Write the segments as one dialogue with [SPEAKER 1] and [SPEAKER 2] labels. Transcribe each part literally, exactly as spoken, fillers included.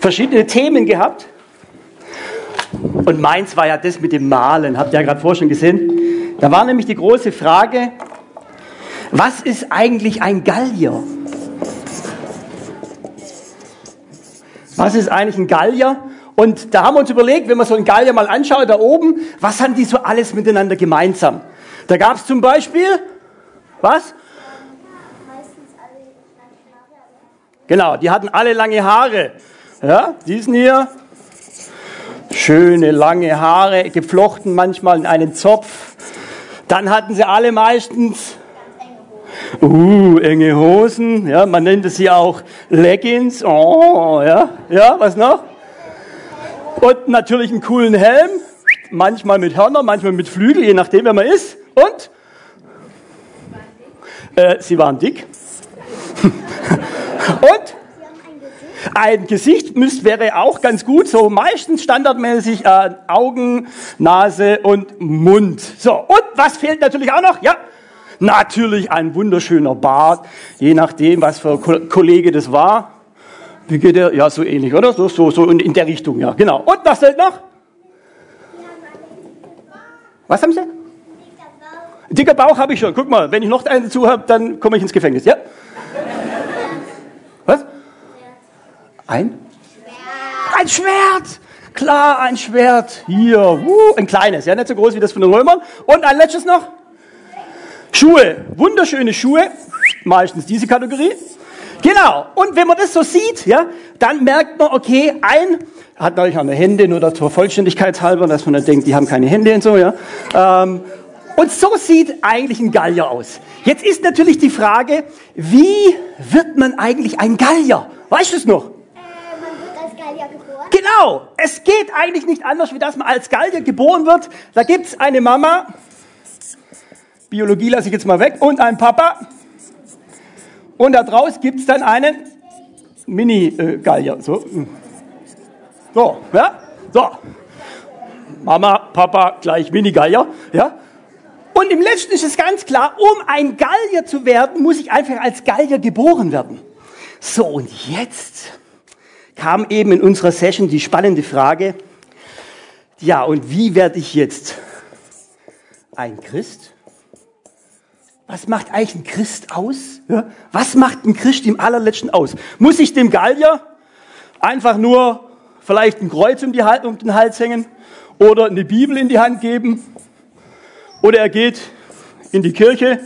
[SPEAKER 1] verschiedene Themen gehabt. Und meins war ja das mit dem Malen, habt ihr ja gerade vorher schon gesehen. Da war nämlich die große Frage, was ist eigentlich ein Gallier? Was ist eigentlich ein Gallier? Und da haben wir uns überlegt, wenn man so einen Gallier mal anschaut, da oben, was haben die so alles miteinander gemeinsam? Da gab es zum Beispiel, was? Genau, die hatten alle lange Haare. Ja, diesen hier, schöne lange Haare, geflochten manchmal in einen Zopf. Dann hatten sie alle meistens uh, enge Hosen, ja, man nennt es hier auch Leggings. Oh, ja, ja, was noch? Und natürlich einen coolen Helm, manchmal mit Hörner, manchmal mit Flügel, je nachdem, wer man ist. Und äh, sie waren dick. Und ein Gesicht müsst, wäre auch ganz gut, so meistens standardmäßig äh, Augen, Nase und Mund. So, und was fehlt natürlich auch noch? Ja, natürlich ein wunderschöner Bart, je nachdem, was für Ko- Kollege das war. Wie geht der? Ja, so ähnlich, oder? So, so, so in, in der Richtung, ja, genau. Und was fehlt noch? Was haben Sie? Ein dicker Bauch habe ich schon. Guck mal, wenn ich noch einen dazu habe, dann komme ich ins Gefängnis, ja? Was? Ein? Schwert. Ein Schwert! Klar, ein Schwert. Hier, uh, ein kleines, ja, nicht so groß wie das von den Römern. Und ein letztes noch? Schuhe. Wunderschöne Schuhe. Meistens diese Kategorie. Genau. Und wenn man das so sieht, ja, dann merkt man, okay, ein hat natürlich auch eine Hände, nur zur Vollständigkeit halber, dass man dann denkt, die haben keine Hände und so, ja. Ähm, und so sieht eigentlich ein Gallier aus. Jetzt ist natürlich die Frage, wie wird man eigentlich ein Gallier? Weißt du es noch? Genau, es geht eigentlich nicht anders, wie dass man als Gallier geboren wird. Da gibt es eine Mama, Biologie lasse ich jetzt mal weg, und einen Papa. Und da draußen gibt es dann einen Mini-Gallier. So. so, ja, so. Mama, Papa gleich Mini-Gallier, ja. Und im Letzten ist es ganz klar, um ein Gallier zu werden, muss ich einfach als Gallier geboren werden. So, und jetzt kam eben in unserer Session die spannende Frage, ja, und wie werde ich jetzt ein Christ? Was macht eigentlich ein Christ aus? Ja? Was macht ein Christ im allerletzten aus? Muss ich dem Gallier einfach nur vielleicht ein Kreuz um, die, um den Hals hängen oder eine Bibel in die Hand geben? Oder er geht in die Kirche.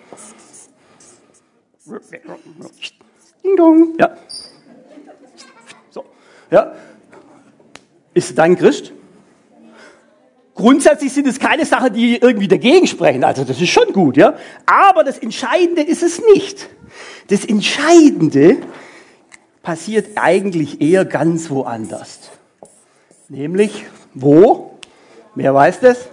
[SPEAKER 1] Ding dong. Ja. So. Ja. Ist dann Christ? Grundsätzlich sind es keine Sachen, die irgendwie dagegen sprechen. Also das ist schon gut, ja. Aber das Entscheidende ist es nicht. Das Entscheidende passiert eigentlich eher ganz woanders. Nämlich wo? Wer weiß das?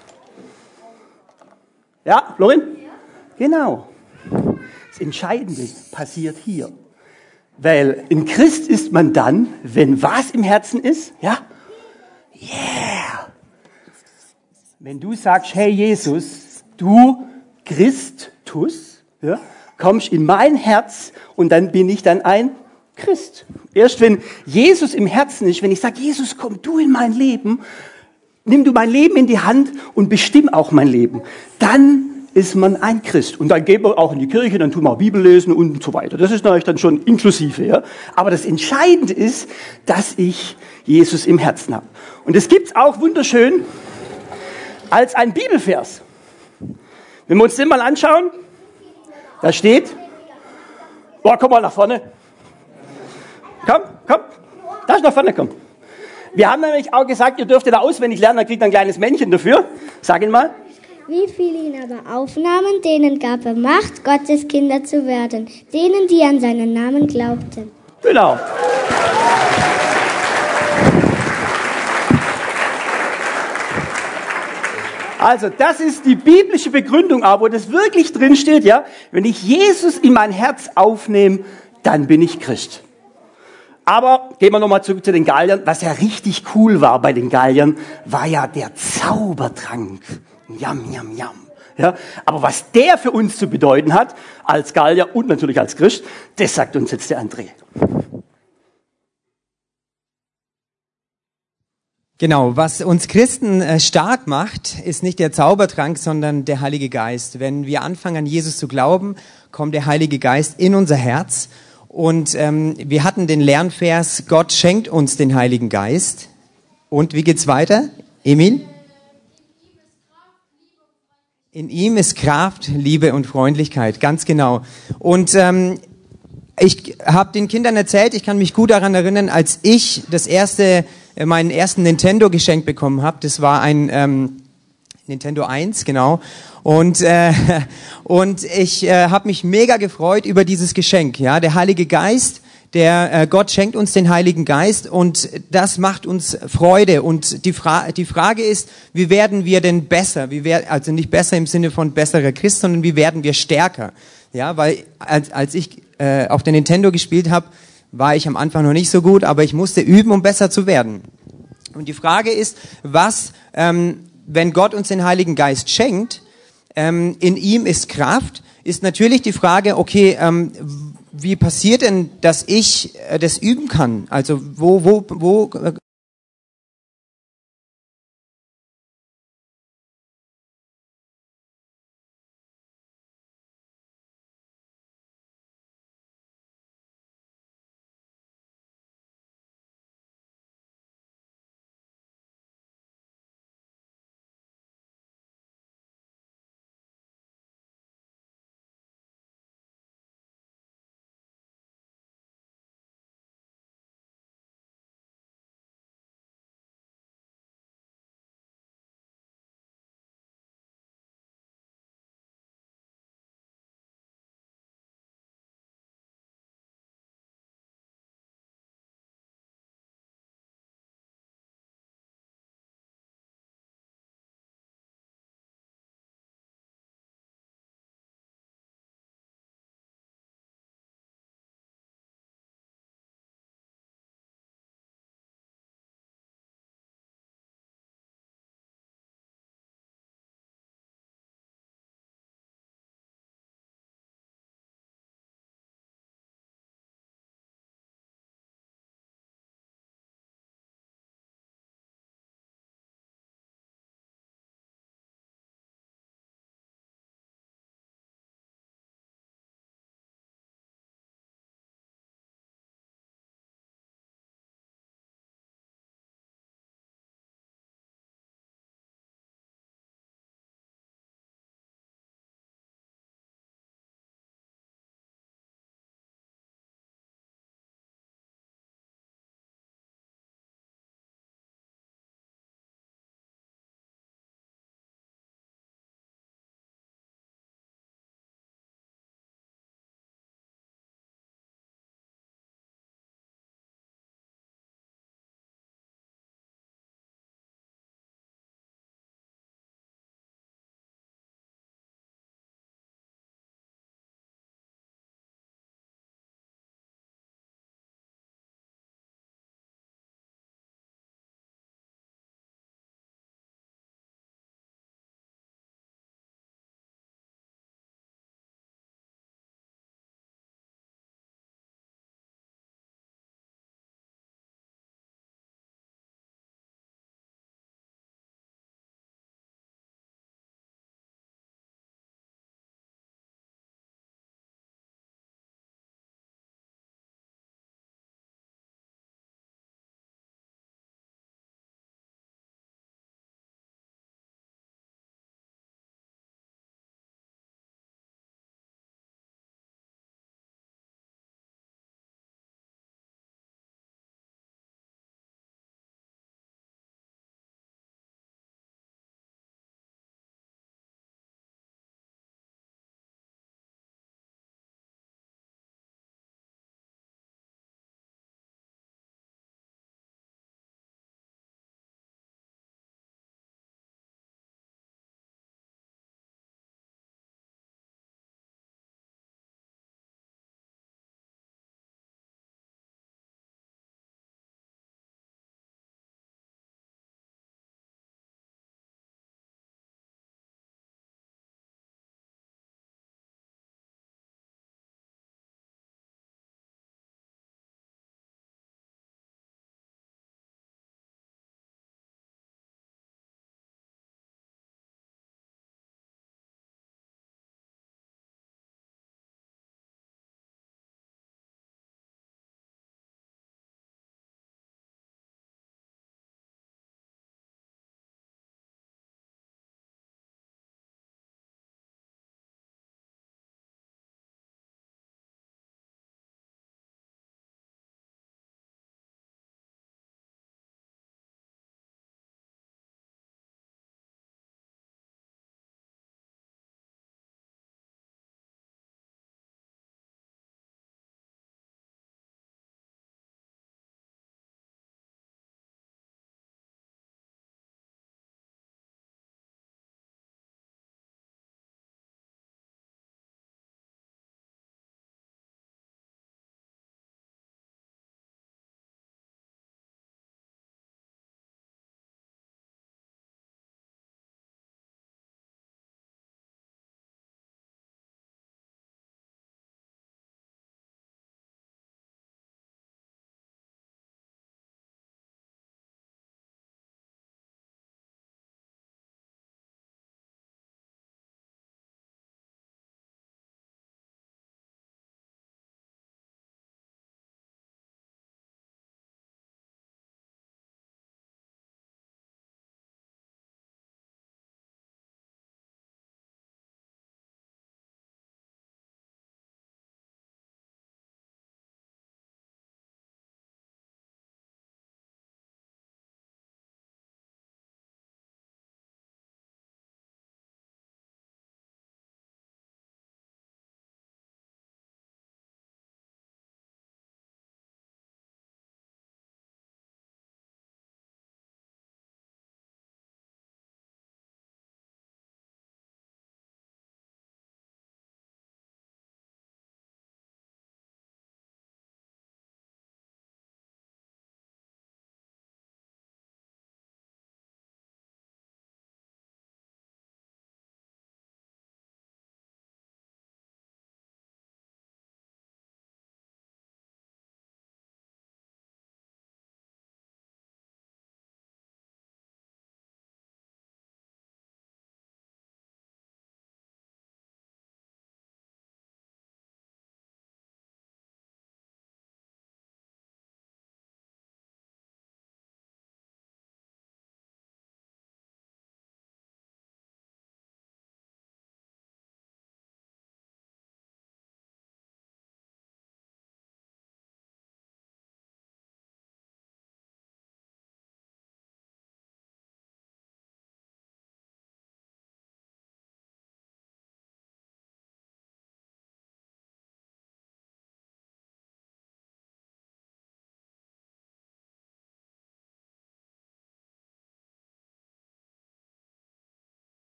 [SPEAKER 1] Ja, Florin? Genau. Das Entscheidende passiert hier. Weil ein Christ ist man dann, wenn was im Herzen ist, ja? Yeah! Wenn du sagst, hey Jesus, du Christus, ja, kommst in mein Herz und dann bin ich dann ein Christ. Erst wenn Jesus im Herzen ist, wenn ich sage, Jesus, komm du in mein Leben, nimm du mein Leben in die Hand und bestimm auch mein Leben, dann ist man ein Christ. Und dann geht man auch in die Kirche, dann tun wir auch Bibel lesen und so weiter. Das ist natürlich dann schon inklusive. Ja? Aber das Entscheidende ist, dass ich Jesus im Herzen habe. Und es gibt es auch wunderschön als ein Bibelvers. Wenn wir uns den mal anschauen, da steht, oh, komm mal nach vorne. Komm, komm, darfst nach vorne kommen. Wir haben nämlich auch gesagt, ihr dürft da auswendig lernen, dann kriegt ihr ein kleines Männchen dafür. Sag ihn mal.
[SPEAKER 2] Wie viele ihn aber aufnahmen, denen gab er Macht, Gottes Kinder zu werden, denen, die an seinen Namen glaubten.
[SPEAKER 1] Genau. Also, das ist die biblische Begründung, aber wo das wirklich drin steht, ja, wenn ich Jesus in mein Herz aufnehme, dann bin ich Christ. Aber gehen wir nochmal zurück zu den Galliern. Was ja richtig cool war bei den Galliern, war ja der Zaubertrank. Jam, jam, jam. Ja, aber was der für uns zu bedeuten hat, als Gallier und natürlich als Christ, das sagt uns jetzt der André.
[SPEAKER 3] Genau, was uns Christen äh, stark macht, ist nicht der Zaubertrank, sondern der Heilige Geist. Wenn wir anfangen, an Jesus zu glauben, kommt der Heilige Geist in unser Herz. Und ähm, wir hatten den Lernvers, Gott schenkt uns den Heiligen Geist. Und wie geht's weiter? Emil? In ihm ist Kraft, Liebe und Freundlichkeit, ganz genau. Und ähm, ich habe den Kindern erzählt, ich kann mich gut daran erinnern, als ich das erste, meinen ersten Nintendo geschenkt bekommen habe. Das war ein ähm, Nintendo eins, genau. Und äh, und ich äh, habe mich mega gefreut über dieses Geschenk. Ja, der Heilige Geist, der äh, Gott schenkt uns den Heiligen Geist und das macht uns Freude. Und die Fra- die Frage ist, wie werden wir denn besser? Wie wer- also nicht besser im Sinne von besserer Christ, sondern wie werden wir stärker? Ja, weil als, als ich äh, auf der Nintendo gespielt habe, war ich am Anfang noch nicht so gut, aber ich musste üben, um besser zu werden. Und die Frage ist, was, ähm, wenn Gott uns den Heiligen Geist schenkt, ähm, in ihm ist Kraft, ist natürlich die Frage, okay, ähm, wie passiert denn, dass ich äh, das üben kann? Also wo, wo, wo